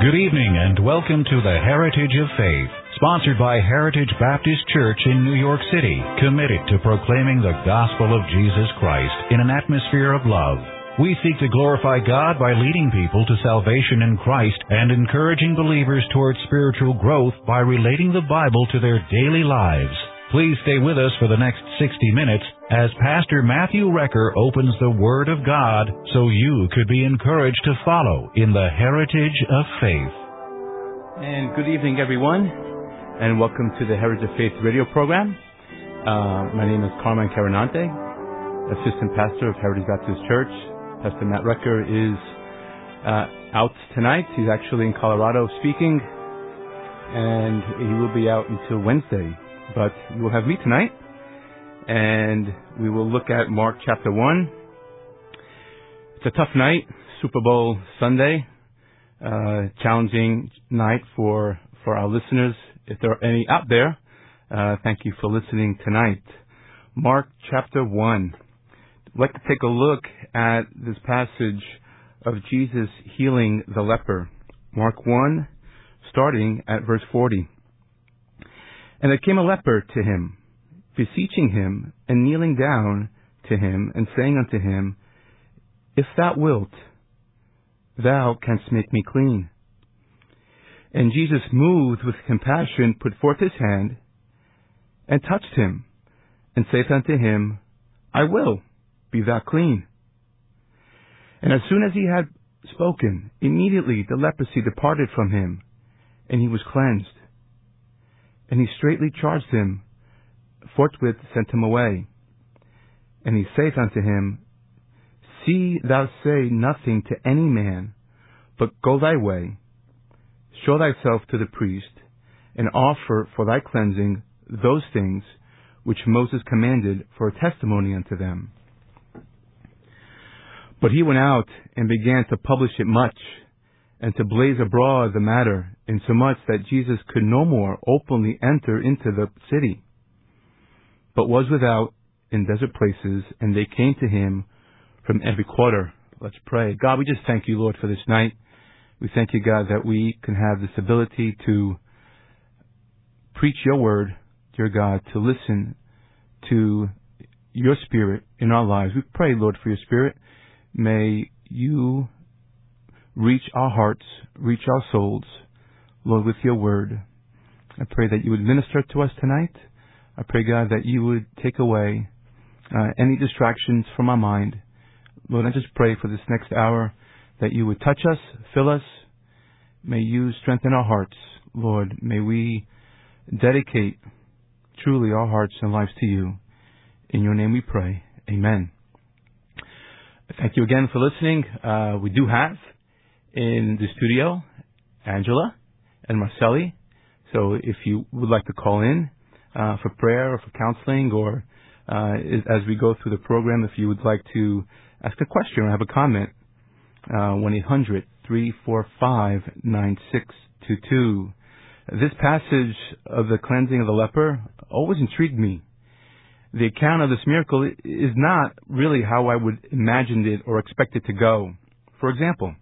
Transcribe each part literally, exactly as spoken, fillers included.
Good evening and welcome to the Heritage of Faith, sponsored by Heritage Baptist Church in New York City, committed to proclaiming the gospel of Jesus Christ in an atmosphere of love. We seek to glorify God by leading people to salvation in Christ and encouraging believers towards spiritual growth by relating the Bible to their daily lives. Please stay with us for the next sixty minutes as Pastor Matthew Recker opens the Word of God so you could be encouraged to follow in the Heritage of Faith. And good evening, everyone, and welcome to the Heritage of Faith radio program. Uh, my name is Carmen Carinante, Assistant Pastor of Heritage Baptist Church. Pastor Matt Recker is uh, out tonight. He's actually in Colorado speaking, and he will be out until Wednesday. But you will have me tonight, and we will look at Mark chapter one. It's a tough night, Super Bowl Sunday, uh, challenging night for, for our listeners. If there are any out there, uh, thank you for listening tonight. Mark chapter one. I'd like to take a look at this passage of Jesus healing the leper. Mark one, starting at verse forty. And there came a leper to him, beseeching him, and kneeling down to him, and saying unto him, If thou wilt, thou canst make me clean. And Jesus, moved with compassion, put forth his hand, and touched him, and saith unto him, I will, be thou clean. And as soon as he had spoken, immediately the leprosy departed from him, and he was cleansed. And he straightly charged him, forthwith sent him away. And he saith unto him, See thou say nothing to any man, but go thy way, show thyself to the priest, and offer for thy cleansing those things which Moses commanded for a testimony unto them. But he went out and began to publish it much, and to blaze abroad the matter, insomuch that Jesus could no more openly enter into the city, but was without in desert places, and they came to him from every quarter. Let's pray. God, we just thank you, Lord, for this night. We thank you, God, that we can have this ability to preach your word, dear God, to listen to your spirit in our lives. We pray, Lord, for your spirit. May you reach our hearts, reach our souls, Lord, with your word. I pray that you would minister to us tonight. I pray, God, that you would take away uh, any distractions from our mind. Lord, I just pray for this next hour that you would touch us, fill us. May you strengthen our hearts, Lord. May we dedicate truly our hearts and lives to you. In your name we pray. Amen. Thank you again for listening. Uh, we do have in the studio Angela and Marcelli. So if you would like to call in uh, for prayer or for counseling, or uh, as we go through the program, if you would like to ask a question or have a comment, uh, one eight hundred, three four five, nine six two two. This passage of the cleansing of the leper always intrigued me. The account of this miracle is not really how I would imagine it or expect it to go. For example,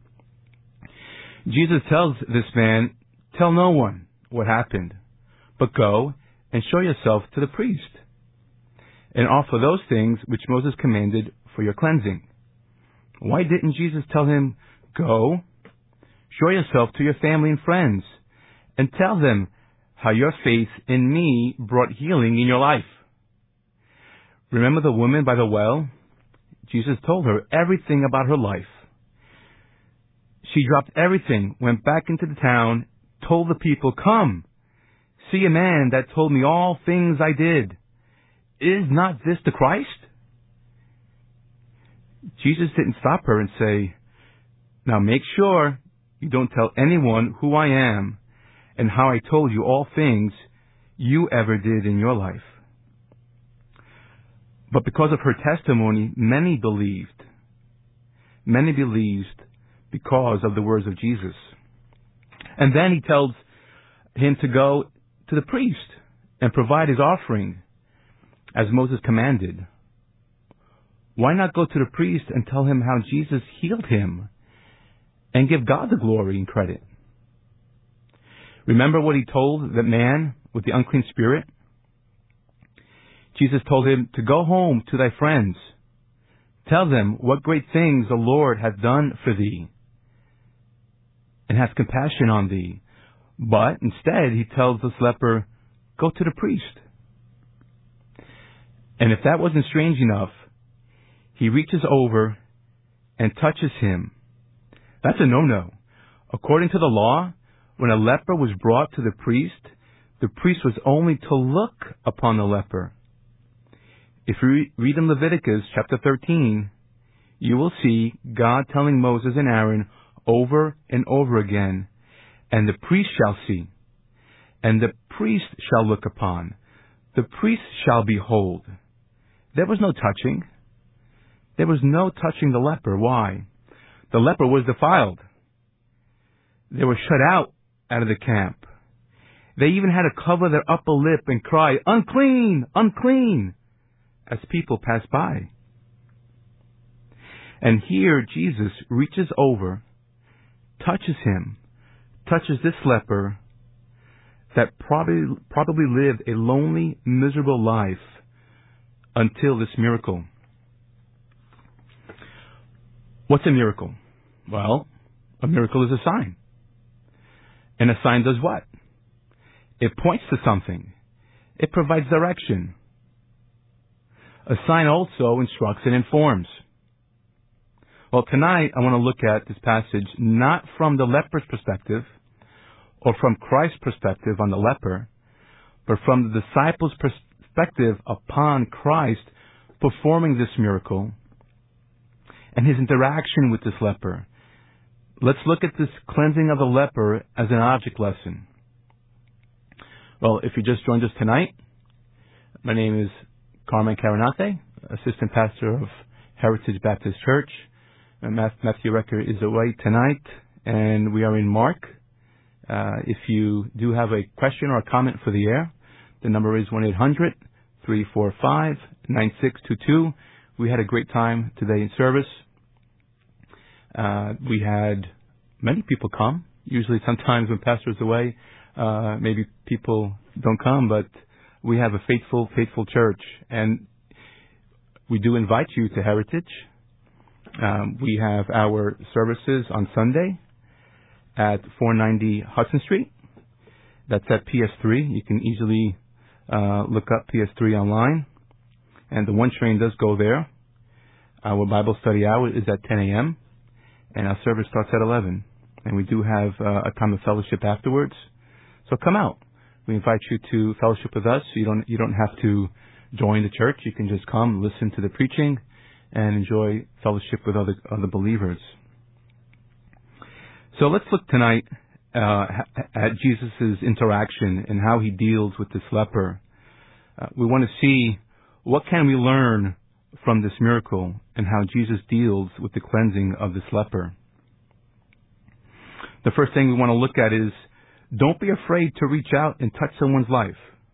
Jesus tells this man, tell no one what happened, but go and show yourself to the priest and offer those things which Moses commanded for your cleansing. Why didn't Jesus tell him, go, show yourself to your family and friends, and tell them how your faith in me brought healing in your life? Remember the woman by the well? Jesus told her everything about her life. She dropped everything, went back into the town, told the people, come, see a man that told me all things I did. Is not this the Christ? Jesus didn't stop her and say, now make sure you don't tell anyone who I am and how I told you all things you ever did in your life. But because of her testimony, many believed. Many believed because of the words of Jesus. And then he tells him to go to the priest and provide his offering as Moses commanded. Why not go to the priest and tell him how Jesus healed him and give God the glory and credit? Remember what he told the man with the unclean spirit? Jesus told him to go home to thy friends. Tell them what great things the Lord hath done for thee, and hath compassion on thee. But instead, he tells this leper, go to the priest. And if that wasn't strange enough, he reaches over and touches him. That's a no-no. According to the law, when a leper was brought to the priest, the priest was only to look upon the leper. If you read in Leviticus chapter thirteen, you will see God telling Moses and Aaron over and over again, and the priest shall see, and the priest shall look upon, the priest shall behold. There was no touching. There was no touching the leper. Why? The leper was defiled. They were shut out out of the camp. They even had to cover their upper lip and cry, unclean, unclean, as people passed by. And here Jesus reaches over, touches him, touches this leper that probably, probably lived a lonely, miserable life until this miracle. What's a miracle? Well, a miracle is a sign. And a sign does what? It points to something. It provides direction. A sign also instructs and informs. Well, tonight I want to look at this passage not from the leper's perspective or from Christ's perspective on the leper, but from the disciples' perspective upon Christ performing this miracle and his interaction with this leper. Let's look at this cleansing of the leper as an object lesson. Well, if you just joined us tonight, my name is Carmen Carinate, Assistant Pastor of Heritage Baptist Church. And Matthew Recker is away tonight, and we are in Mark. Uh, if you do have a question or a comment for the air, the number is one eight hundred, three four five, nine six two two. We had a great time today in service. Uh, we had many people come. Usually sometimes when pastor's away, uh, maybe people don't come, but we have a faithful, faithful church. And we do invite you to Heritage. Um, we have our services on Sunday at four ninety Hudson Street. That's at P S three. You can easily uh, look up P S three online. And the one train does go there. Our Bible study hour is at ten a.m. and our service starts at eleven. And we do have uh, a time of fellowship afterwards. So come out. We invite you to fellowship with us. You don't you don't have to join the church. You can just come, listen to the preaching, and enjoy fellowship with other other believers. So let's look tonight uh, at Jesus' interaction and how he deals with this leper. Uh, we want to see what can we learn from this miracle and how Jesus deals with the cleansing of this leper. The first thing we want to look at is don't be afraid to reach out and touch someone's life.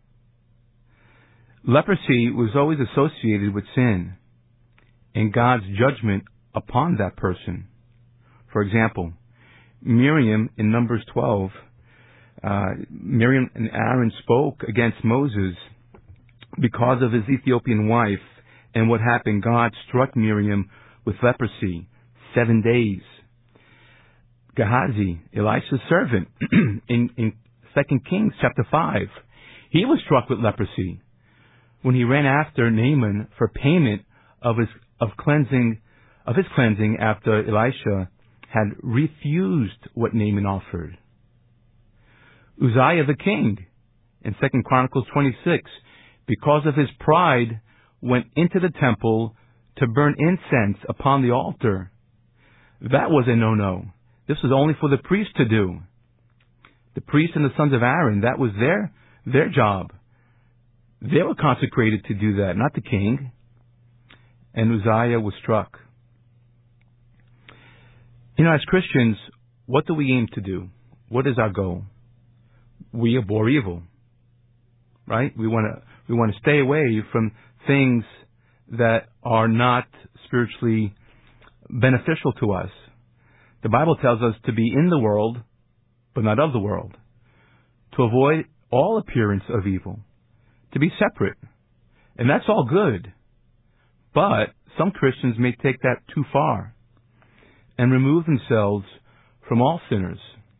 Leprosy was always associated with sin and God's judgment upon that person. For example, Miriam in Numbers twelve, uh, Miriam and Aaron spoke against Moses because of his Ethiopian wife, and what happened? God struck Miriam with leprosy, seven days. Gehazi, Elisha's servant, in, in Second Kings chapter five, he was struck with leprosy when he ran after Naaman for payment of his of cleansing of his cleansing after Elisha had refused what Naaman offered. Uzziah the king in Second Chronicles twenty-six, because of his pride, went into the temple to burn incense upon the altar. That was a no-no. This was only for the priest to do. The priests and the sons of Aaron, that was their their job. They were consecrated to do that, not the king. And Uzziah was struck. You know, as Christians, what do we aim to do? What is our goal? We abhor evil, right? We want to we want to stay away from things that are not spiritually beneficial to us. The Bible tells us to be in the world, but not of the world. to avoid all appearance of evil, to be separate. And that's all good. But some Christians may take that too far and remove themselves from all sinners.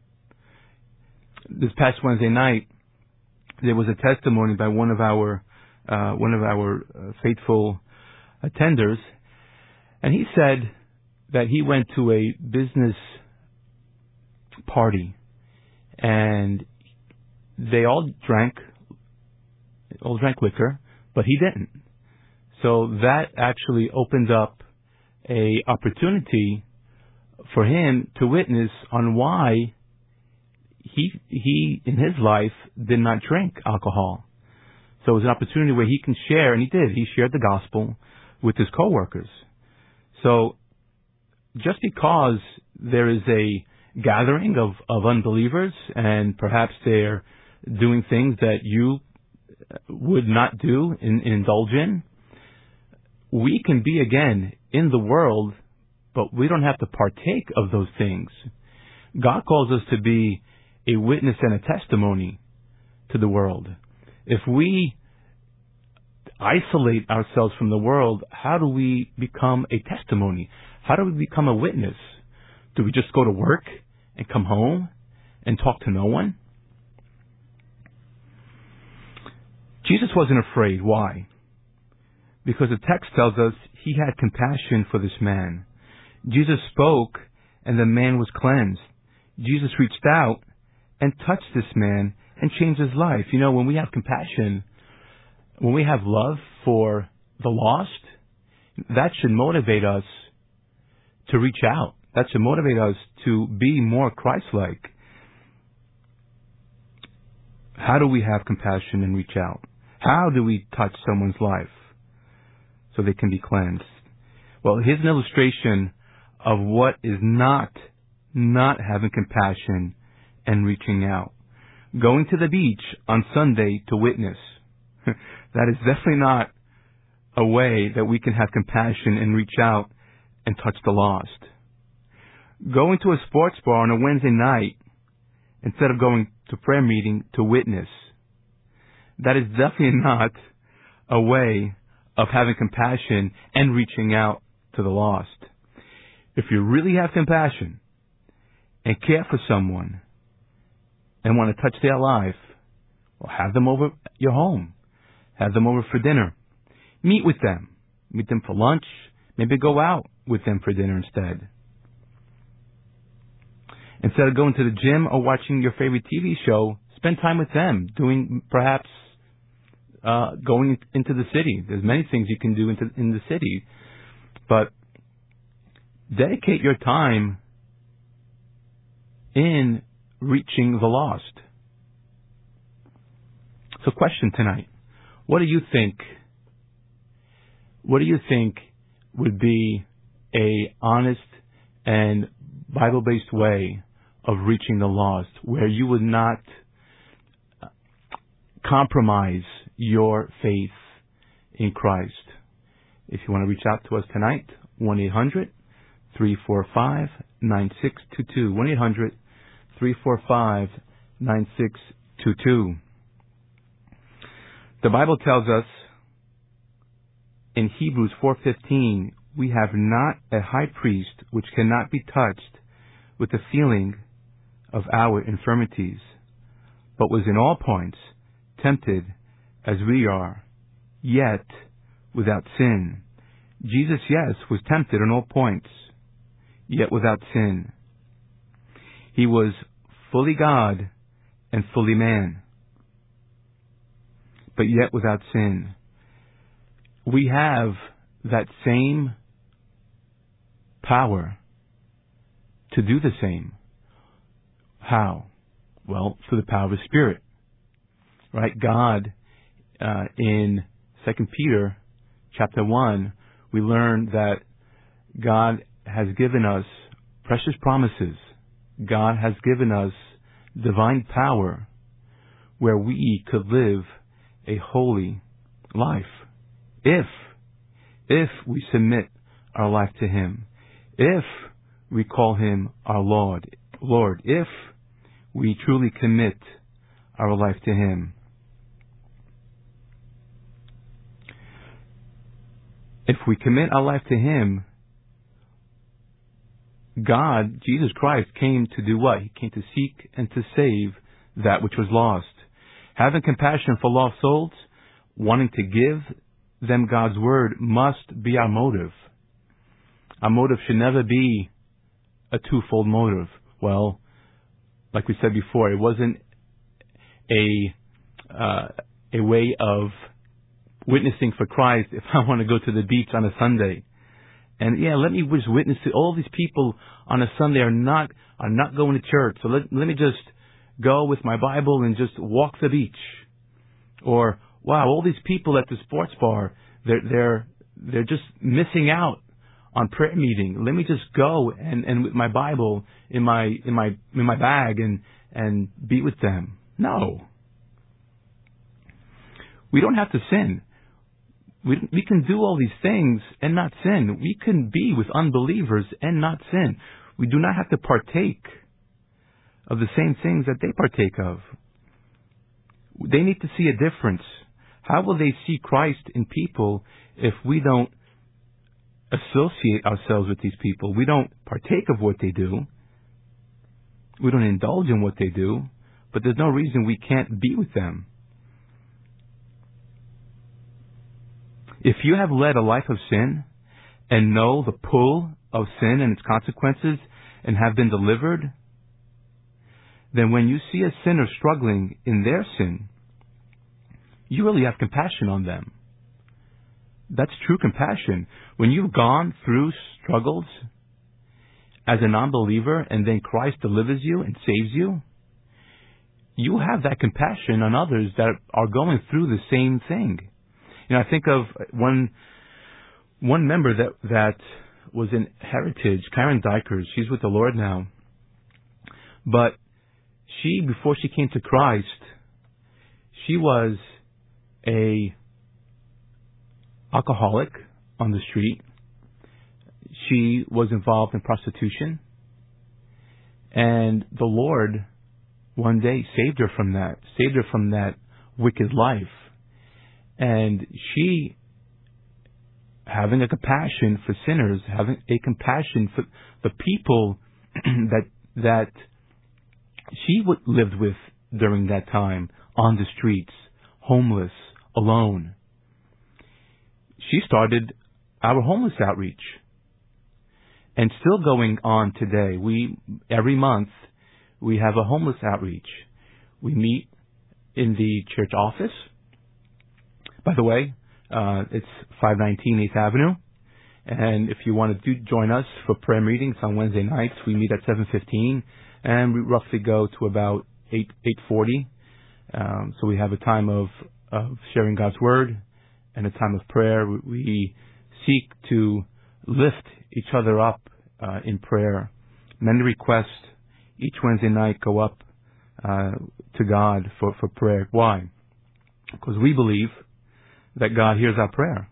This past Wednesday night, there was a testimony by one of our uh, one of our uh, faithful attenders, and he said that he went to a business party, and they all drank, all drank liquor, but he didn't. So that actually opened up a opportunity for him to witness on why he he in his life did not drink alcohol. So it was an opportunity where he can share, and he did. He shared the gospel with his coworkers. So just because there is a gathering of, of unbelievers, and perhaps they're doing things that you would not do and indulge in, we can be again in the world, but we don't have to partake of those things. God calls us to be a witness and a testimony to the world. If we isolate ourselves from the world, how do we become a testimony? How do we become a witness? Do we just go to work and come home and talk to no one? Jesus wasn't afraid. Why? Because the text tells us he had compassion for this man. Jesus spoke and the man was cleansed. Jesus reached out and touched this man and changed his life. You know, when we have compassion, when we have love for the lost, that should motivate us to reach out. That should motivate us to be more Christ-like. How do we have compassion and reach out? How do we touch someone's life so they can be cleansed? Well, here's an illustration of what is not, not having compassion and reaching out. Going to the beach on Sunday to witness. That is definitely not a way that we can have compassion and reach out and touch the lost. Going to a sports bar on a Wednesday night instead of going to prayer meeting to witness. That is definitely not a way of having compassion and reaching out to the lost. If you really have compassion and care for someone and want to touch their life, well, have them over at your home. Have them over for dinner. Meet with them. Meet them for lunch. Maybe go out with them for dinner instead. Instead of going to the gym or watching your favorite T V show, spend time with them, doing perhaps uh, going into the city. There's many things you can do into, in the city. But dedicate your time in reaching the lost. So question tonight. What do you think, what do you think would be a honest and Bible-based way of reaching the lost, where you would not compromise your faith in Christ? If you want to reach out to us tonight, one eight hundred three four five nine six two two. one eight hundred three four five nine six two two. The Bible tells us in Hebrews four fifteen, we have not a high priest which cannot be touched with the feeling of our infirmities, but was in all points tempted as we are, yet without sin. Jesus, yes, was tempted in all points, yet without sin. He was fully God and fully man, but yet without sin. We have that same power to do the same. How? Well, through the power of the Spirit. Right? God, uh, in Second Peter chapter one, we learn that God has given us precious promises. God has given us divine power where we could live a holy life. If, if we submit our life to Him, if we call Him our Lord, Lord, if we truly commit our life to Him. If we commit our life to Him, God, Jesus Christ, came to do what? He came to seek and to save that which was lost. Having compassion for lost souls, wanting to give them God's word must be our motive. Our motive should never be a twofold motive. Well, like we said before, it wasn't a uh, a way of witnessing for Christ if I want to go to the beach on a Sunday. And yeah, let me just witness to all these people on a Sunday are not are not going to church. So let let me just go with my Bible and just walk the beach. Or wow, all these people at the sports bar, they're they're they're just missing out on prayer meeting. Let me just go and, and with my Bible in my in my in my bag and and be with them. No. We don't have to sin. We we can do all these things and not sin. We can be with unbelievers and not sin. We do not have to partake of the same things that they partake of. They need to see a difference. How will they see Christ in people if we don't associate ourselves with these people? We don't partake of what they do. We don't indulge in what they do. But there's no reason we can't be with them. If you have led a life of sin and know the pull of sin and its consequences and have been delivered, then when you see a sinner struggling in their sin, you really have compassion on them. That's true compassion. When you've gone through struggles as a non-believer and then Christ delivers you and saves you, you have that compassion on others that are going through the same thing. You know, I think of one one member that that was in Heritage, Karen Dykers. She's with the Lord now. But she, before she came to Christ, she was a alcoholic on the street. She was involved in prostitution. And the Lord one day saved her from that, saved her from that wicked life. And she, having a compassion for sinners, having a compassion for the people that that she lived with during that time, on the streets, homeless, alone, she started our homeless outreach. And still going on today. We every month we have a homeless outreach. We meet in the church office. By the way, uh, it's five nineteen eighth Avenue. And if you want to do, join us for prayer meetings on Wednesday nights, we meet at seven fifteen. And we roughly go to about eight forty. Um, so we have a time of, of sharing God's Word and a time of prayer. We seek to lift each other up uh, in prayer. Many requests each Wednesday night go up uh, to God for, for prayer. Why? Because we believe that God hears our prayer.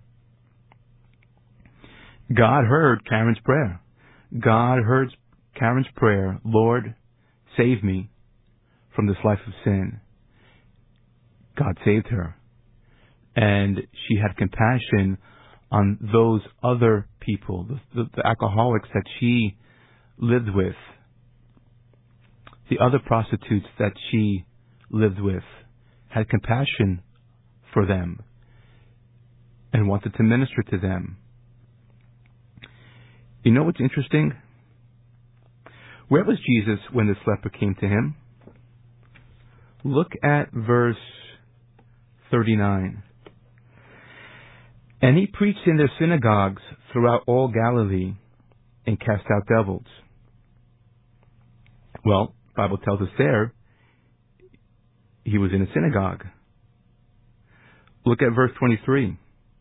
God heard Karen's prayer. God heard Karen's prayer, Lord, save me from this life of sin. God saved her. And she had compassion on those other people, the, the, the alcoholics that she lived with, the other prostitutes that she lived with, had compassion for them and wanted to minister to them. You know what's interesting? Where was Jesus when this leper came to him? Look at verse thirty-nine. And he preached in their synagogues throughout all Galilee and cast out devils. Well, the Bible tells us there he was in a synagogue. Look at verse twenty-three.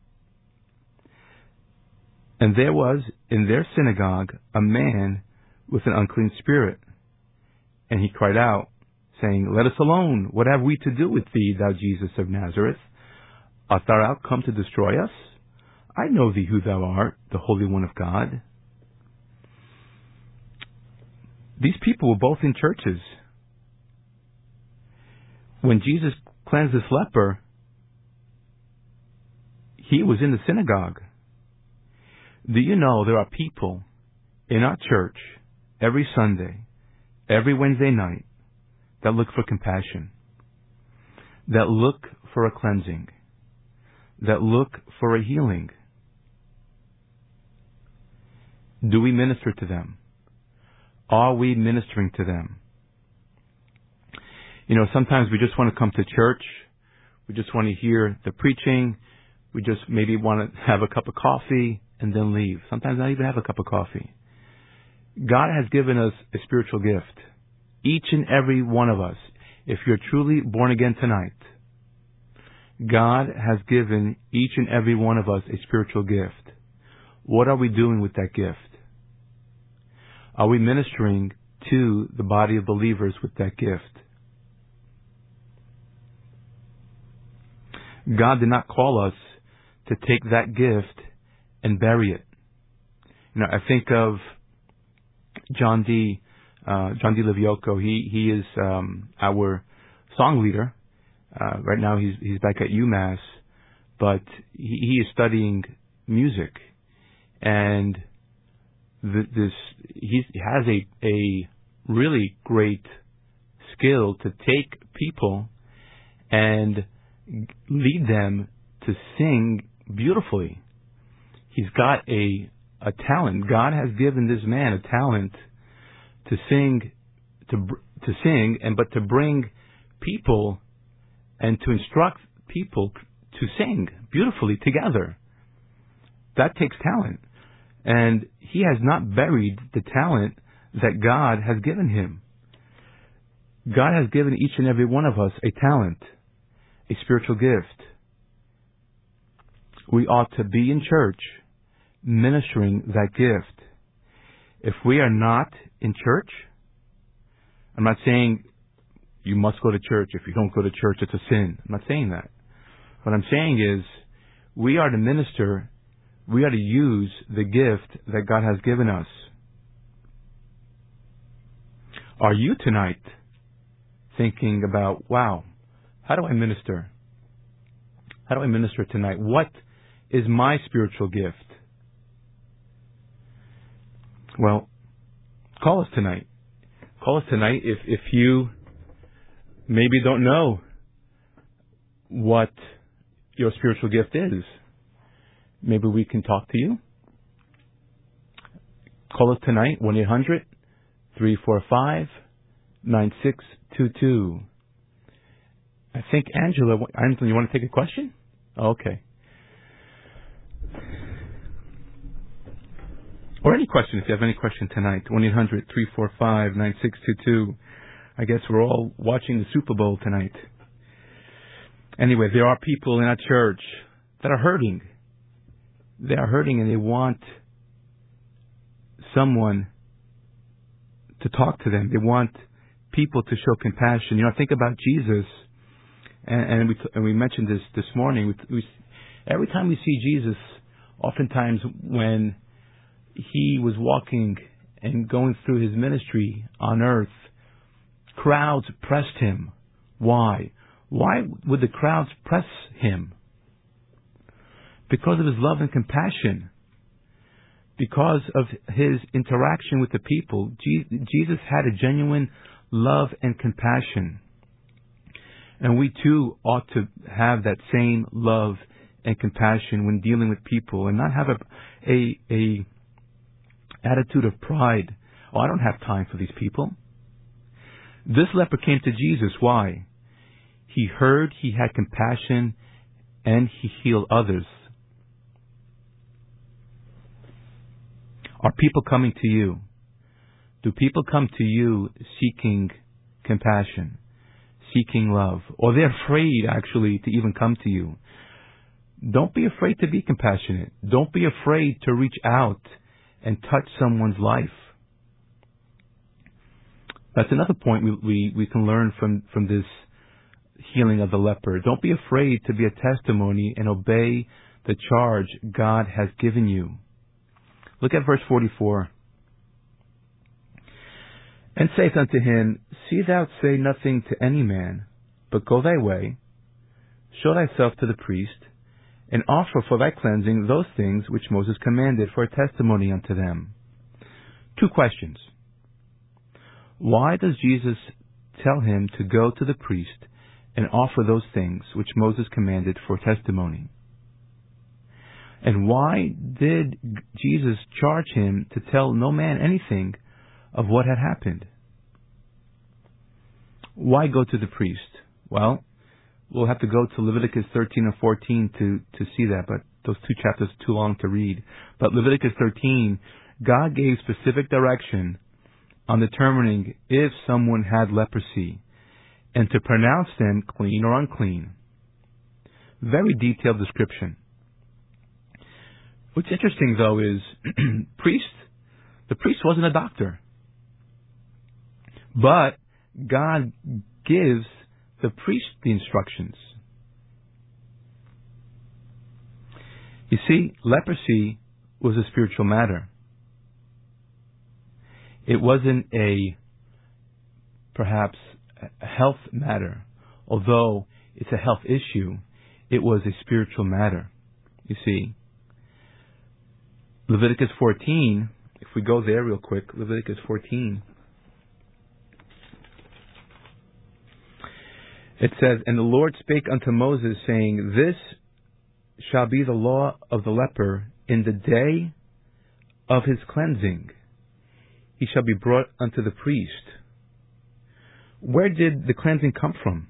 And there was in their synagogue a man with an unclean spirit. And he cried out, saying, Let us alone. What have we to do with thee, thou Jesus of Nazareth? Art thou out come to destroy us? I know thee who thou art, the Holy One of God. These people were both in churches. when Jesus cleansed this leper, he was in the synagogue. Do you know there are people in our church every Sunday, every Wednesday night, that look for compassion, that look for a cleansing, that look for a healing? Do we minister to them? Are we ministering to them? You know, sometimes we just want to come to church. We just want to hear the preaching. We just maybe want to have a cup of coffee and then leave. Sometimes not even have a cup of coffee. God has given us a spiritual gift. Each and every one of us, if you're truly born again tonight, God has given each and every one of us a spiritual gift. What are we doing with that gift? Are we ministering to the body of believers with that gift? God did not call us to take that gift and bury it. You know, I think of John D. Uh, John D. Livioco. He he is um, our song leader. Uh, right now, he's he's back at UMass, but he, he is studying music, and th- this he's, he has a a really great skill to take people and lead them to sing beautifully. He's got a a talent. God has given this man a talent to sing, to to sing, and but to bring people and to instruct people to sing beautifully together. That takes talent, and he has not buried the talent that God has given him. God has given each and every one of us a talent, a spiritual gift. We ought to be in church ministering that gift. If we are not in church, I'm not saying you must go to church. If you don't go to church, it's a sin. I'm not saying that. What I'm saying is we are to minister, we are to use the gift that God has given us. Are you tonight thinking about, wow, how do I minister? How do I minister tonight? What is my spiritual gift? Well, call us tonight. Call us tonight if, if you maybe don't know what your spiritual gift is. Maybe we can talk to you. Call us tonight, one eight hundred, three four five, nine six two two. I think Angela, Angela, you want to take a question? Okay. Or any question, if you have any question tonight, one eight hundred, three four five, nine six two two. I guess we're all watching the Super Bowl tonight. Anyway, there are people in our church that are hurting. They are hurting and they want someone to talk to them. They want people to show compassion. You know, think about Jesus, and, and, we, and we mentioned this this morning. We, we, every time we see Jesus, oftentimes when he was walking and going through his ministry on earth, crowds pressed him. Why? Why would the crowds press him? Because of his love and compassion. Because of his interaction with the people. Jesus had a genuine love and compassion. And we too ought to have that same love and compassion when dealing with people, and not have a a, a attitude of pride. Oh, I don't have time for these people. This leper came to Jesus. Why? He heard, he had compassion, and he healed others. Are people coming to you? Do people come to you seeking compassion, seeking love? Or they're afraid, actually, to even come to you? Don't be afraid to be compassionate. Don't be afraid to reach out and touch someone's life. That's another point we, we, we can learn from, from this healing of the leper. Don't be afraid to be a testimony and obey the charge God has given you. Look at verse forty-four. And saith unto him, See thou say nothing to any man, but go thy way, show thyself to the priest, and offer for thy cleansing those things which Moses commanded for a testimony unto them. Two questions. Why does Jesus tell him to go to the priest and offer those things which Moses commanded for testimony? And why did Jesus charge him to tell no man anything of what had happened? Why go to the priest? Well, we'll have to go to Leviticus thirteen and fourteen to, to see that, but those two chapters are too long to read. But Leviticus thirteen, God gave specific direction on determining if someone had leprosy and to pronounce them clean or unclean. Very detailed description. What's interesting, though, is priest, the priest wasn't a doctor. But God gives the priest the instructions. You see, leprosy was a spiritual matter. It wasn't a, perhaps, a health matter. Although it's a health issue, it was a spiritual matter. You see, Leviticus fourteen, if we go there real quick, Leviticus fourteen, it says, And the Lord spake unto Moses, saying, This shall be the law of the leper in the day of his cleansing. He shall be brought unto the priest. Where did the cleansing come from?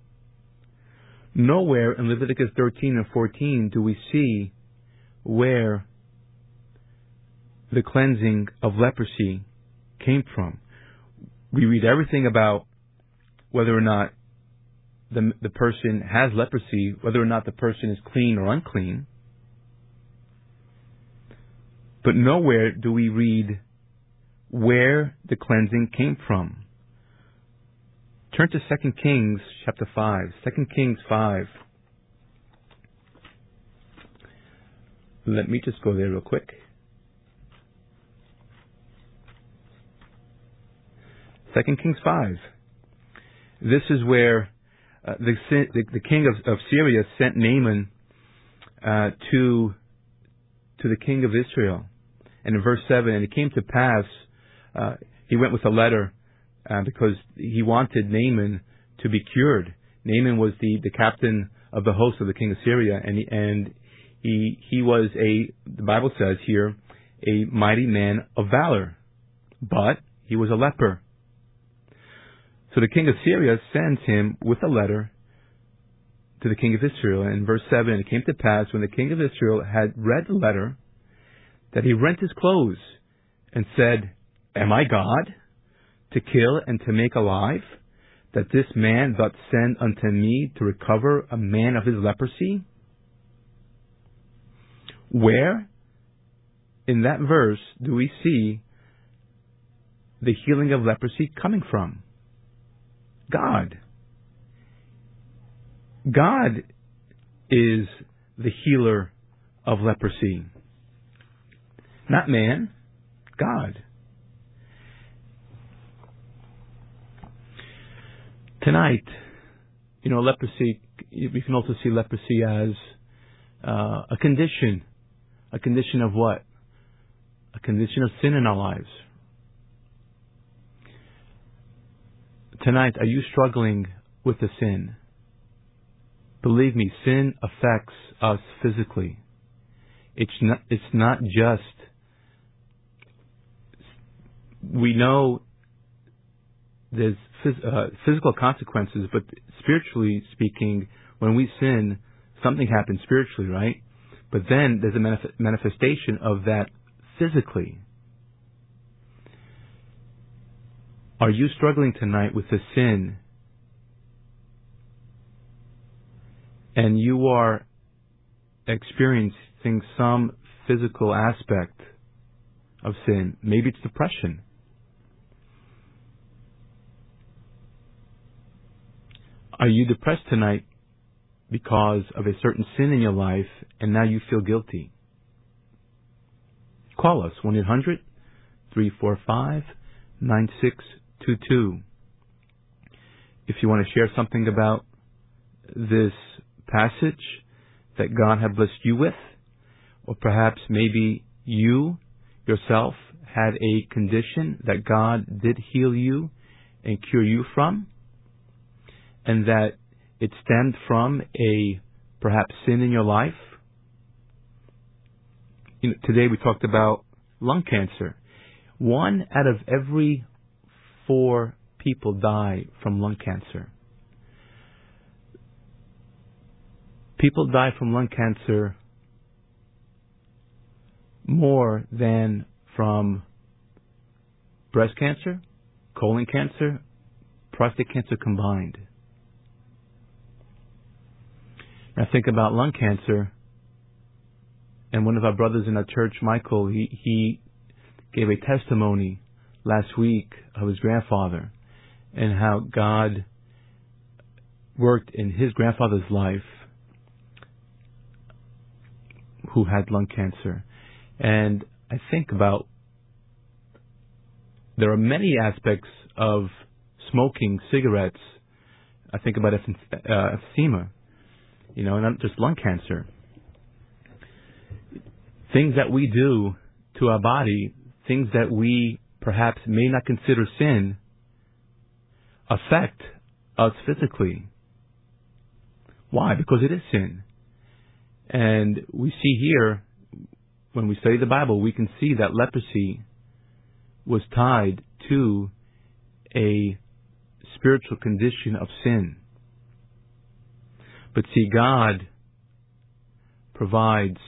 Nowhere in Leviticus thirteen and fourteen do we see where the cleansing of leprosy came from. We read everything about whether or not the, the person has leprosy, whether or not the person is clean or unclean. But nowhere do we read where the cleansing came from. Turn to Second Kings chapter five. Second Kings five. Let me just go there real quick. Second Kings five. This is where uh, the, the the king of, of Syria sent Naaman uh, to to the king of Israel. And in verse seven, and it came to pass, uh, he went with a letter uh, because he wanted Naaman to be cured. Naaman was the, the captain of the host of the king of Syria, and he, and he he was a, the Bible says here, a mighty man of valor, but he was a leper. So the king of Syria sends him with a letter to the king of Israel. And in verse seven, it came to pass when the king of Israel had read the letter that he rent his clothes and said, Am I God to kill and to make alive, that this man doth send unto me to recover a man of his leprosy? Where in that verse do we see the healing of leprosy coming from? God. God is the healer of leprosy. Not man, God. Tonight, you know, leprosy, we can also see leprosy as uh, a condition. A condition of what? A condition of sin in our lives. Tonight, are you struggling with a sin? Believe me, sin affects us physically. It's not, it's not just, we know there's phys, uh, physical consequences, but spiritually speaking, when we sin, something happens spiritually, right? But then there's a manif- manifestation of that physically. Are you struggling tonight with a sin and you are experiencing some physical aspect of sin? Maybe it's depression. Are you depressed tonight because of a certain sin in your life and now you feel guilty? Call us, one eight hundred, three four five, nine six two two. If you want to share something about this passage that God had blessed you with, or perhaps maybe you yourself had a condition that God did heal you and cure you from, and that it stemmed from a perhaps sin in your life. You know, today we talked about lung cancer. One out of every four people die from lung cancer. People die from lung cancer more than from breast cancer, colon cancer, prostate cancer combined. Now think about lung cancer, and one of our brothers in our church, Michael, he, he gave a testimony last week of his grandfather and how God worked in his grandfather's life who had lung cancer. And I think about, there are many aspects of smoking cigarettes. I think about emphysema, you know, not just lung cancer. Things that we do to our body, things that we perhaps may not consider sin, affect us physically. Why? Because it is sin. And we see here, when we study the Bible, we can see that leprosy was tied to a spiritual condition of sin. But see, God provides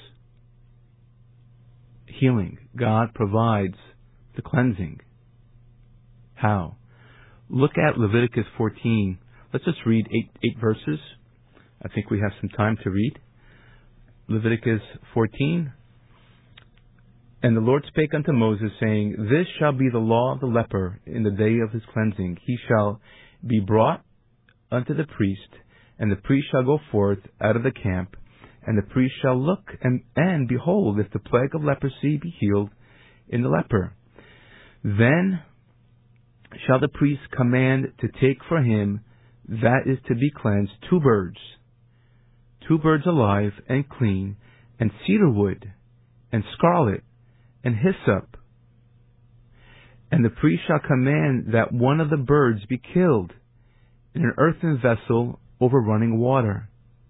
healing. God provides the cleansing. How? Look at Leviticus fourteen. Let's just read eight, eight verses. I think we have some time to read. Leviticus fourteen. And the Lord spake unto Moses, saying, This shall be the law of the leper in the day of his cleansing. He shall be brought unto the priest, and the priest shall go forth out of the camp, and the priest shall look, and, and behold, if the plague of leprosy be healed in the leper. Then shall the priest command to take for him that is to be cleansed two birds, two birds alive and clean, and cedar wood, and scarlet, and hyssop. And the priest shall command that one of the birds be killed in an earthen vessel over running water.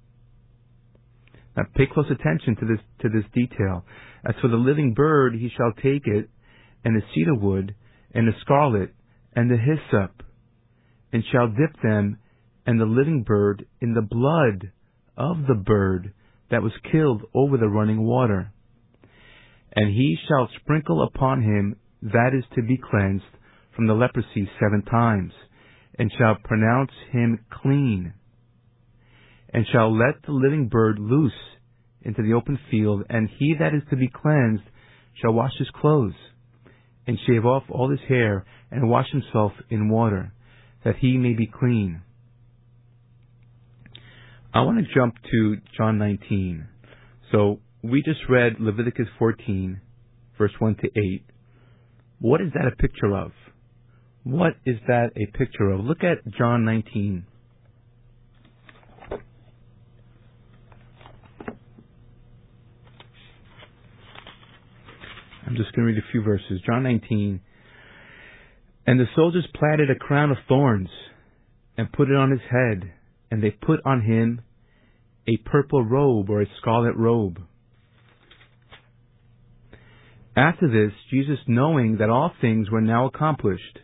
Now pay close attention to this to this detail. As for the living bird, he shall take it, and the cedar wood, and the scarlet, and the hyssop, and shall dip them and the living bird in the blood of the bird that was killed over the running water. And he shall sprinkle upon him that is to be cleansed from the leprosy seven times, and shall pronounce him clean, and shall let the living bird loose into the open field, and he that is to be cleansed shall wash his clothes, and shave off all his hair, and wash himself in water, that he may be clean. I want to jump to John nineteen. So we just read Leviticus fourteen, verse one to eight. What is that a picture of? What is that a picture of? Look at John nineteen. I'm just going to read a few verses. John nineteen. And the soldiers platted a crown of thorns and put it on his head, and they put on him a purple robe or a scarlet robe. After this, Jesus, knowing that all things were now accomplished,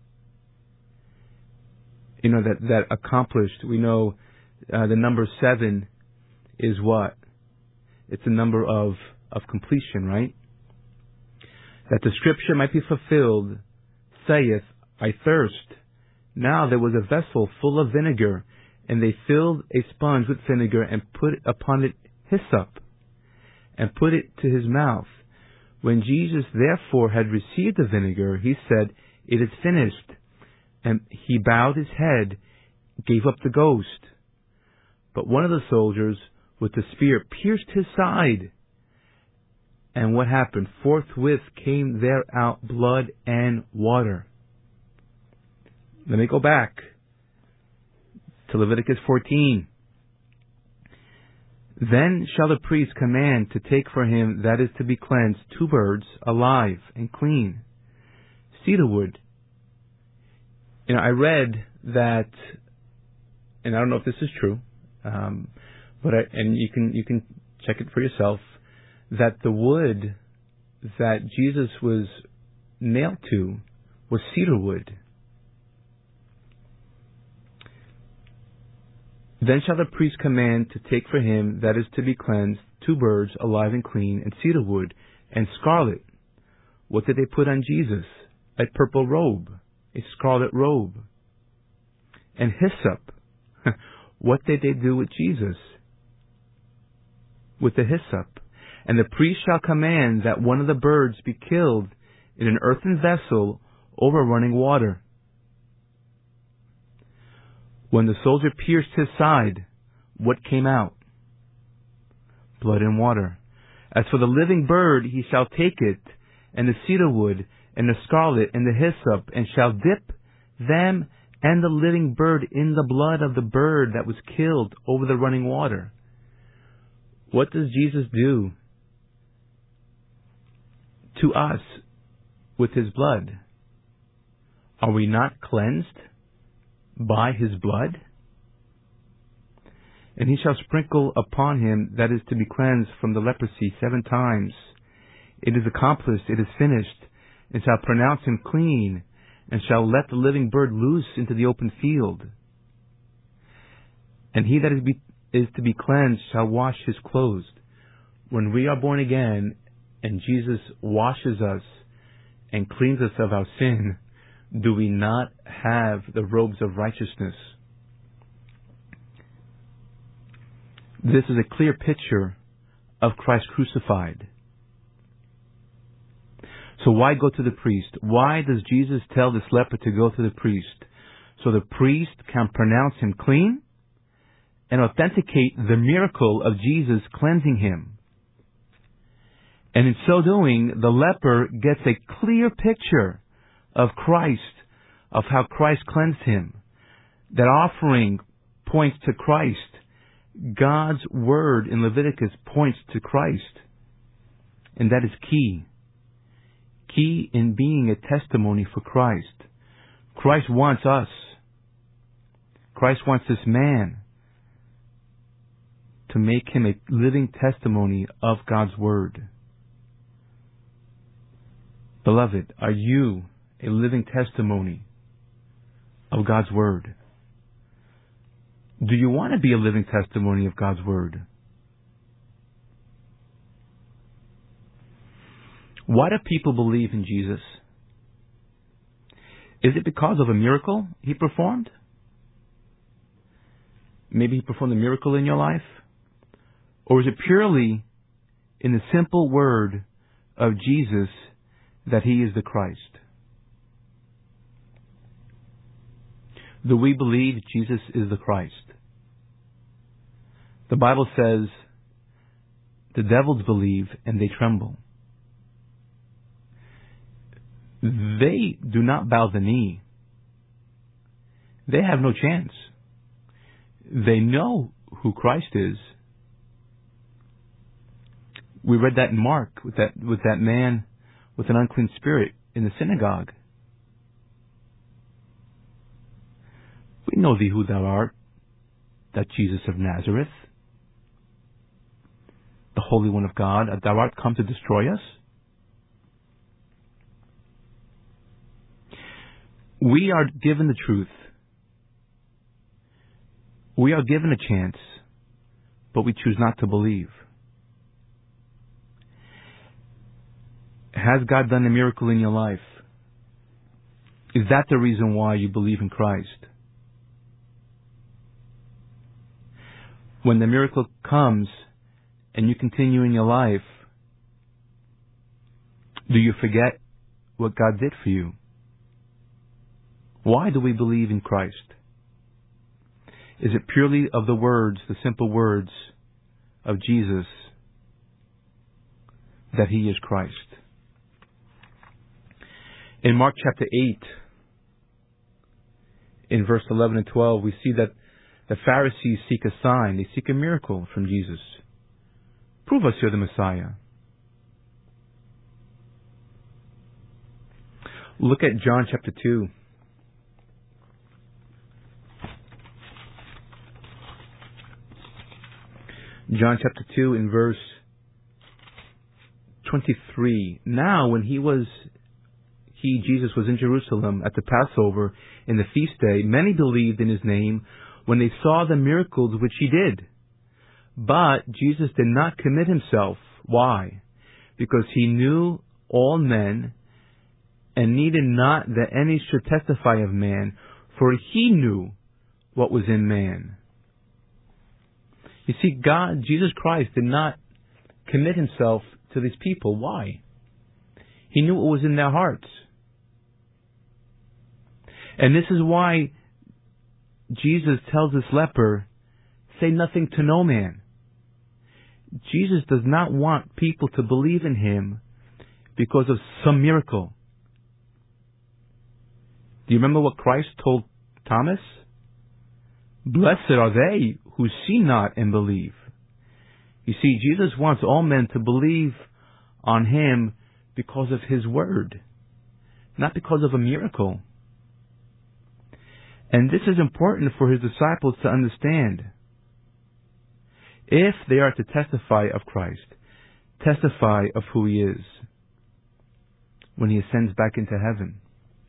you know, that, that accomplished, we know uh, the number seven is what? It's a number of, of completion, right? That the scripture might be fulfilled, saith, I thirst. Now there was a vessel full of vinegar, and they filled a sponge with vinegar and put upon it hyssop, and put it to his mouth. When Jesus therefore had received the vinegar, he said, It is finished. And he bowed his head, gave up the ghost. But one of the soldiers with the spear pierced his side. And what happened? Forthwith came there out blood and water. Let me go back to Leviticus fourteen. Then shall the priest command to take for him that is to be cleansed two birds, alive and clean, cedar wood. You know, I read that, and I don't know if this is true, um, but I, and you can you can check it for yourself, that the wood that Jesus was nailed to was cedar wood. Then shall the priest command to take for him that is to be cleansed two birds, alive and clean, and cedar wood, and scarlet. What did they put on Jesus? A purple robe, a scarlet robe. And hyssop. What did they do with Jesus? With the hyssop. And the priest shall command that one of the birds be killed in an earthen vessel over running water. When the soldier pierced his side, what came out? Blood and water. As for the living bird, he shall take it, and the cedar wood, and the scarlet, and the hyssop, and shall dip them and the living bird in the blood of the bird that was killed over the running water. What does Jesus do to us with his blood? Are we not cleansed by his blood? And he shall sprinkle upon him that is to be cleansed from the leprosy seven times. It is accomplished, it is finished, and shall pronounce him clean, and shall let the living bird loose into the open field. And he that is, be, is to be cleansed shall wash his clothes. When we are born again, and Jesus washes us and cleans us of our sin, do we not have the robes of righteousness? This is a clear picture of Christ crucified. So why go to the priest? Why does Jesus tell this leper to go to the priest? So the priest can pronounce him clean and authenticate the miracle of Jesus cleansing him. And in so doing, the leper gets a clear picture of Christ, of how Christ cleansed him. That offering points to Christ. God's word in Leviticus points to Christ. And that is key. Key in being a testimony for Christ. Christ wants us. Christ wants this man to make him a living testimony of God's word. Beloved, are you a living testimony of God's word? Do you want to be a living testimony of God's word? Why do people believe in Jesus? Is it because of a miracle he performed? Maybe he performed a miracle in your life? Or is it purely in the simple word of Jesus that he is the Christ? Do we believe Jesus is the Christ? The Bible says the devils believe and they tremble. They do not bow the knee. They have no chance. They know who Christ is. We read that in Mark with that with that man with an unclean spirit in the synagogue. We know thee who thou art, that Jesus of Nazareth, the Holy One of God, thou art come to destroy us. We are given the truth. We are given a chance, but we choose not to believe. Has God done a miracle in your life? Is that the reason why you believe in Christ? When the miracle comes and you continue in your life, do you forget what God did for you? Why do we believe in Christ? Is it purely of the words, the simple words of Jesus, that he is Christ? In Mark chapter eight, in verse eleven and twelve, we see that the Pharisees seek a sign. They seek a miracle from Jesus. Prove us you're the Messiah. Look at John chapter two. John chapter two in verse twenty-three. Now when he was, he, Jesus, was in Jerusalem at the Passover in the feast day, many believed in his name when they saw the miracles which he did. But Jesus did not commit himself. Why? Because he knew all men and needed not that any should testify of man, for he knew what was in man. You see, God, Jesus Christ, did not commit himself to these people. Why? He knew what was in their hearts. And this is why Jesus tells this leper, say nothing to no man. Jesus does not want people to believe in him because of some miracle. Do you remember what Christ told Thomas? Blessed are they who see not and believe. You see, Jesus wants all men to believe on him because of his word, not because of a miracle. And this is important for his disciples to understand. If they are to testify of Christ, testify of who he is when he ascends back into heaven.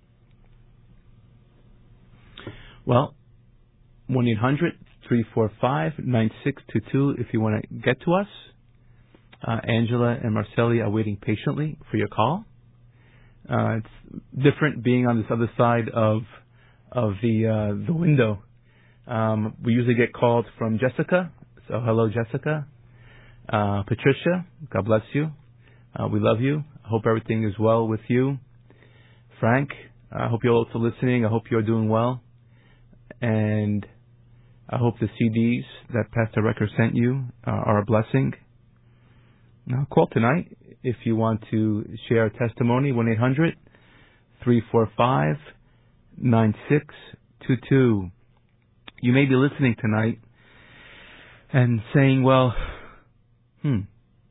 Well, one eight hundred, three four five, nine six two two if you want to get to us. Uh, Angela and Marcelli are waiting patiently for your call. Uh, it's different being on this other side of of the uh, the window. Um, we usually get called from Jessica. So hello, Jessica. Uh, Patricia, God bless you. Uh, we love you. I hope everything is well with you. Frank, I hope you're also listening. I hope you're doing well. And I hope the C Ds that Pastor Recker sent you uh, are a blessing. Now call tonight if you want to share a testimony, one eight hundred, three four five, nine six two two. You may be listening tonight and saying, well, hmm,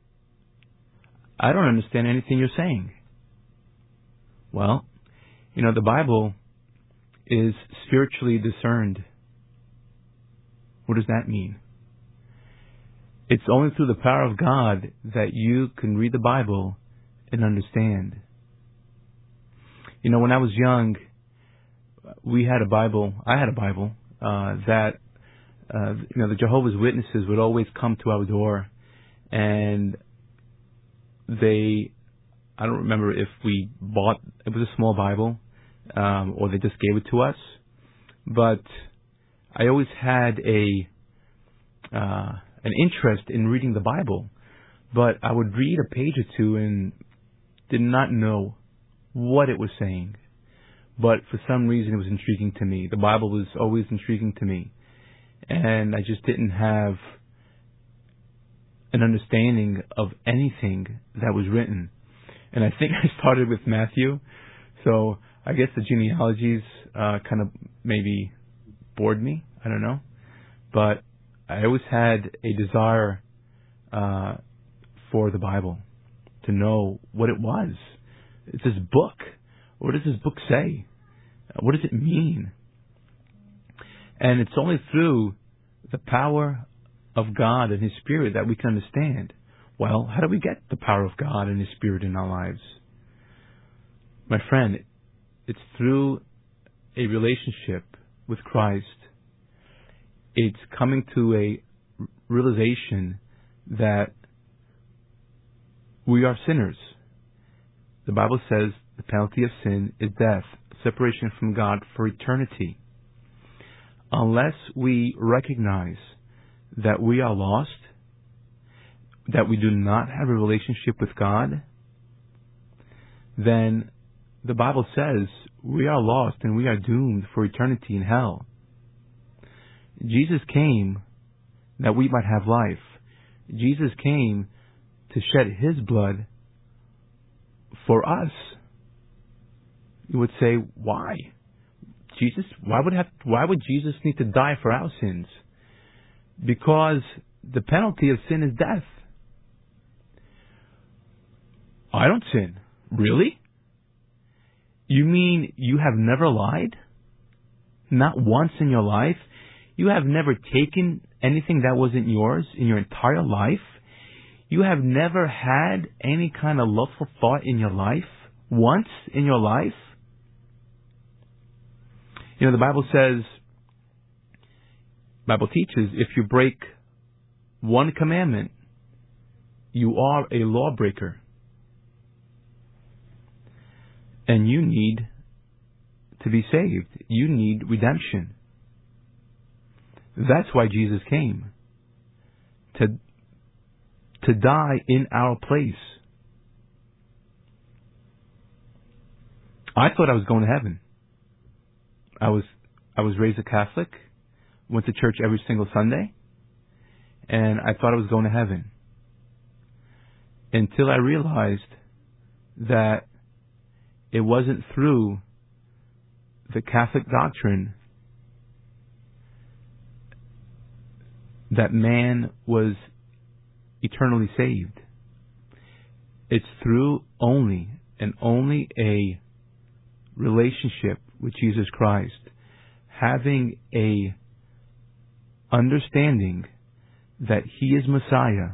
I don't understand anything you're saying. Well, you know, the Bible is spiritually discerned. What does that mean? It's only through the power of God that you can read the Bible and understand. You know, when I was young, we had a Bible, I had a Bible, uh, that, uh, you know, the Jehovah's Witnesses would always come to our door, and they, I don't remember if we bought, it was a small Bible, um, or they just gave it to us, but I always had a, uh, an interest in reading the Bible, but I would read a page or two and did not know what it was saying. But for some reason it was intriguing to me. The Bible was always intriguing to me. And I just didn't have an understanding of anything that was written. And I think I started with Matthew. So I guess the genealogies uh, kind of maybe bored me. I don't know. But I always had a desire uh, for the Bible, to know what it was. It's this book. What does this book say? What does it mean? And it's only through the power of God and His Spirit that we can understand. Well, how do we get the power of God and His Spirit in our lives? My friend, it's through a relationship with Christ. It's coming to a realization that we are sinners. The Bible says the penalty of sin is death, separation from God for eternity. Unless we recognize that we are lost, that we do not have a relationship with God, then the Bible says we are lost and we are doomed for eternity in hell. Jesus came that we might have life. Jesus came to shed His blood for us. You would say, why? Jesus, why would have, why would Jesus need to die for our sins? Because the penalty of sin is death. I don't sin. Really? You mean you have never lied? Not once in your life? You have never taken anything that wasn't yours in your entire life? You have never had any kind of lustful thought in your life? Once in your life? You know, the Bible says, the Bible teaches, if you break one commandment, you are a lawbreaker. And you need to be saved. You need redemption. That's why Jesus came. To, to die in our place. I thought I was going to heaven. I was I was raised a Catholic, went to church every single Sunday, and I thought I was going to heaven. Until I realized that it wasn't through the Catholic doctrine that man was eternally saved. It's through only and only a relationship with Jesus Christ, having a understanding that He is Messiah,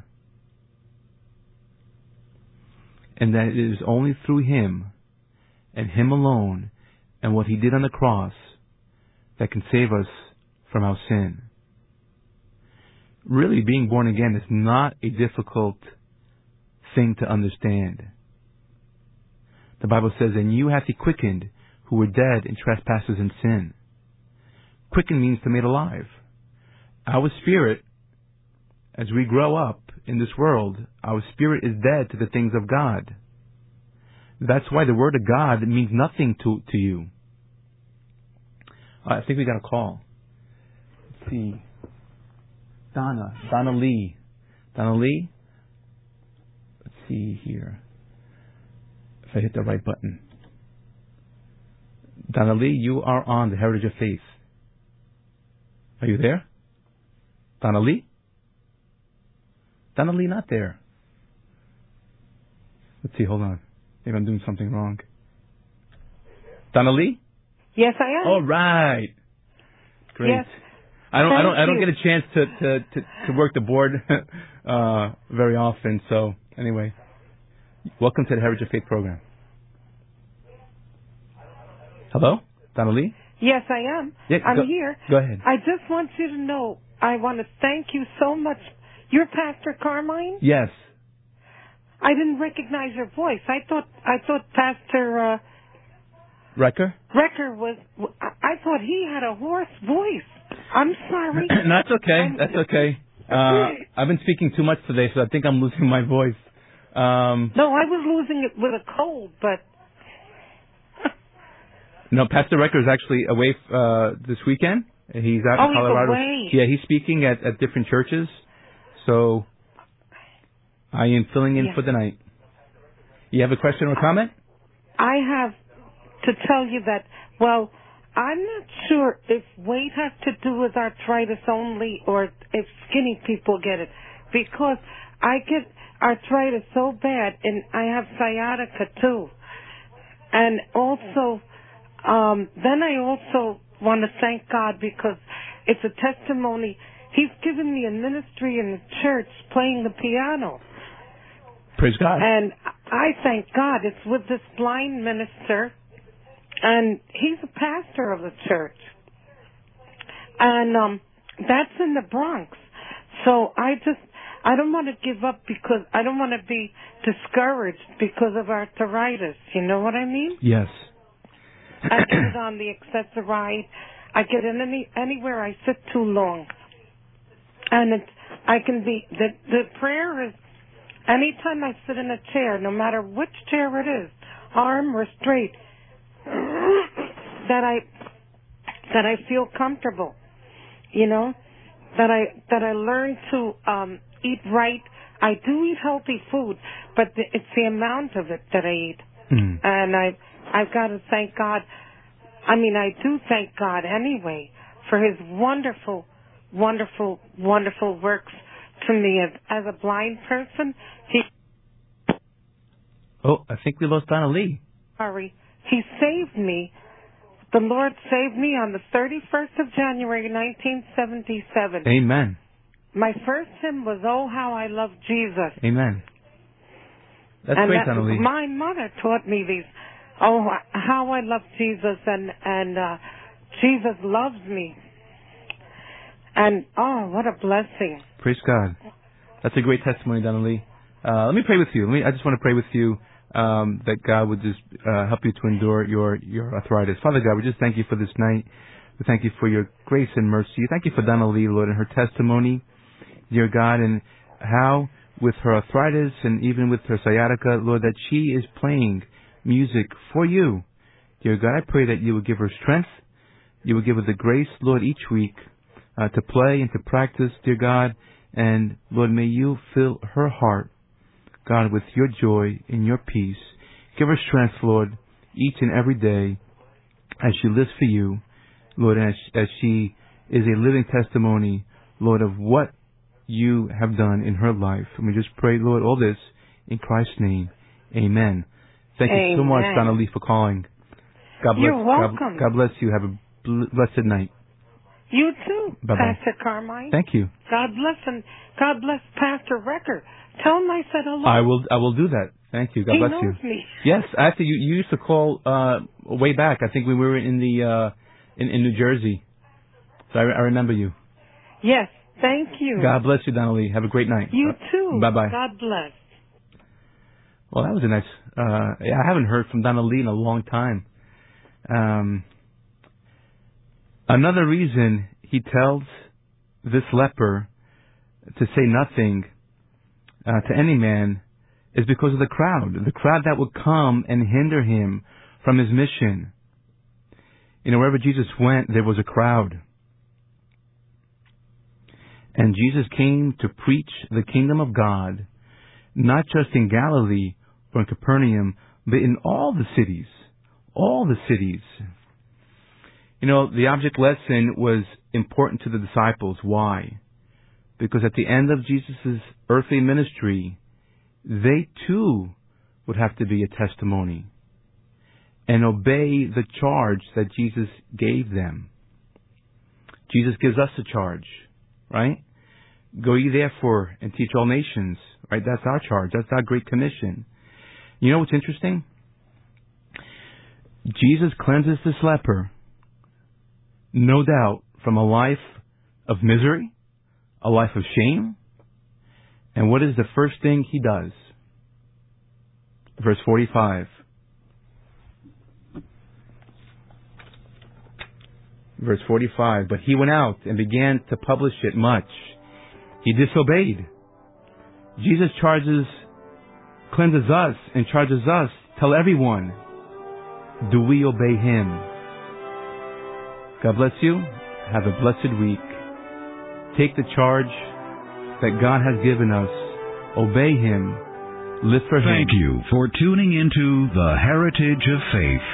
and that it is only through Him and Him alone and what He did on the cross that can save us from our sin. Really, being born again is not a difficult thing to understand. The Bible says, and you hath He quickened who were dead in trespasses and sin. Quicken means to made alive. Our spirit, as we grow up in this world, our spirit is dead to the things of God. That's why the Word of God means nothing to, to you. Uh, I think we got a call. Let's see. Donna. Donna Lee. Donna Lee? Let's see here. If I hit the right button. Donna Lee, you are on the Heritage of Faith. Are you there? Donna Lee? Donna Lee not there. Let's see, hold on. Maybe I'm doing something wrong. Donna Lee? Yes, I am. All right. Great. Yes. I don't Thank I don't I don't you. get a chance to to to, to work the board uh very often, so anyway. Welcome to the Heritage of Faith program. Hello? Donna Lee? Yes, I am. Yeah, I'm go, here. Go ahead. I just want you to know, I want to thank you so much. You're Pastor Carmine? Yes. I didn't recognize your voice. I thought I thought Pastor uh, Recker? Recker was. I I thought he had a hoarse voice. I'm sorry. No, that's okay. I'm, That's okay. Uh, I've been speaking too much today, so I think I'm losing my voice. Um, no, I was losing it with a cold, but. No, Pastor Recker is actually away uh, this weekend. He's out oh, in Colorado. He's away. Yeah, he's speaking at, at different churches. So I am filling in yeah. for the night. You have a question or comment? I have to tell you that, well, I'm not sure if weight has to do with arthritis only or if skinny people get it. Because I get arthritis so bad, and I have sciatica too. And also... Um, then I also want to thank God because it's a testimony. He's given me a ministry in the church playing the piano. Praise God. And I thank God. It's with this blind minister, and he's a pastor of the church. And um, that's in the Bronx. So I just, I don't want to give up because I don't want to be discouraged because of arthritis. You know what I mean? Yes. I get it on the Accessoride. I get it any anywhere I sit too long, and it's I can be the the prayer is anytime I sit in a chair, no matter which chair it is, arm or straight, that I that I feel comfortable, you know, that I that I learn to um, eat right. I do eat healthy food, but the, it's the amount of it that I eat, mm. and I. I've got to thank God. I mean, I do thank God anyway for His wonderful, wonderful, wonderful works to me as, as a blind person. He Oh, I think we lost Donna Lee. Sorry. He saved me. The Lord saved me on the thirty-first of January, nineteen seventy-seven. Amen. My first hymn was, Oh, How I Love Jesus. Amen. That's and great, that, Donna Lee. My mother taught me these. Oh, how I love Jesus, and, and uh, Jesus loves me. And, oh, what a blessing. Praise God. That's a great testimony, Donna Lee. Uh, let me pray with you. Let me, I just want to pray with you um, that God would just uh, help you to endure your, your arthritis. Father God, we just thank you for this night. We thank you for your grace and mercy. Thank you for Donna Lee, Lord, and her testimony, dear God, and how with her arthritis and even with her sciatica, Lord, that she is playing music for you. Dear God, I pray that you would give her strength. You would give her the grace, Lord, each week uh, to play and to practice, dear God. And, Lord, may you fill her heart, God, with your joy and your peace. Give her strength, Lord, each and every day as she lives for you, Lord, as, as she is a living testimony, Lord, of what you have done in her life. And we just pray, Lord, all this in Christ's name. Amen. Thank Amen. you so much, Donna Lee, for calling. God bless. You're welcome. God, God bless you. Have a blessed night. You too, Bye-bye. Pastor Carmine. Thank you. God bless and God bless Pastor Recker. Tell him I said hello. I will. I will do that. Thank you. God he bless knows you. me. Yes, actually, you, you used to call uh, way back. I think when we were in the uh, in, in New Jersey. So I, I remember you. Yes. Thank you. God bless you, Donna Lee. Have a great night. You too. Bye bye. God bless. Well, that was a nice. Uh, yeah, I haven't heard from Donna Lee in a long time. Um, another reason he tells this leper to say nothing uh, to any man is because of the crowd. The crowd that would come and hinder him from his mission. You know, wherever Jesus went, there was a crowd. And Jesus came to preach the kingdom of God, not just in Galilee or in Capernaum, but in all the cities. All the cities. You know, the object lesson was important to the disciples. Why? Because at the end of Jesus' earthly ministry, they too would have to be a testimony and obey the charge that Jesus gave them. Jesus gives us a charge, right? Go ye therefore and teach all nations, right? That's our charge. That's our great commission. You know what's interesting? Jesus cleanses this leper, no doubt, from a life of misery, a life of shame. And what is the first thing he does? Verse forty-five. Verse forty-five. But he went out and began to publish it much. He disobeyed. Jesus charges, cleanses us and charges us. Tell everyone, do we obey him? God bless you. Have a blessed week. Take the charge that God has given us. Obey him. Live for him. Thank you for tuning into the Heritage of Faith.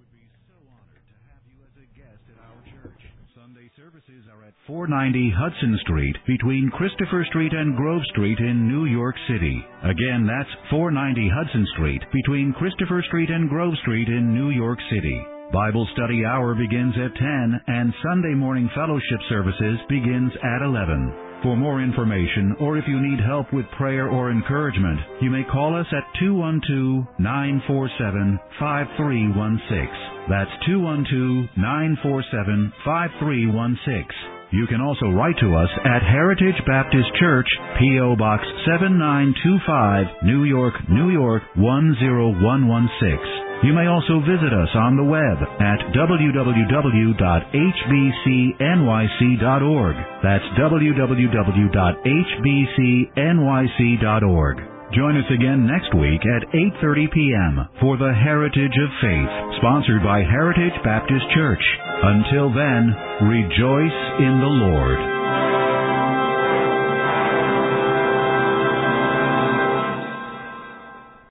Services are at four ninety Hudson Street between Christopher Street and Grove Street in New York City. Again, that's four ninety Hudson Street between Christopher Street and Grove Street in New York City. Bible study hour begins at ten and Sunday morning fellowship services begins at eleven. For more information or if you need help with prayer or encouragement, you may call us at two one two, nine four seven, five three one six. That's two one two, nine four seven, five three one six. You can also write to us at Heritage Baptist Church, P O. Box seven nine two five, New York, New York one zero one one six. You may also visit us on the web at w w w dot h b c n y c dot org. That's w w w dot h b c n y c dot org. Join us again next week at eight thirty p.m. for the Heritage of Faith, sponsored by Heritage Baptist Church. Until then, rejoice in the Lord.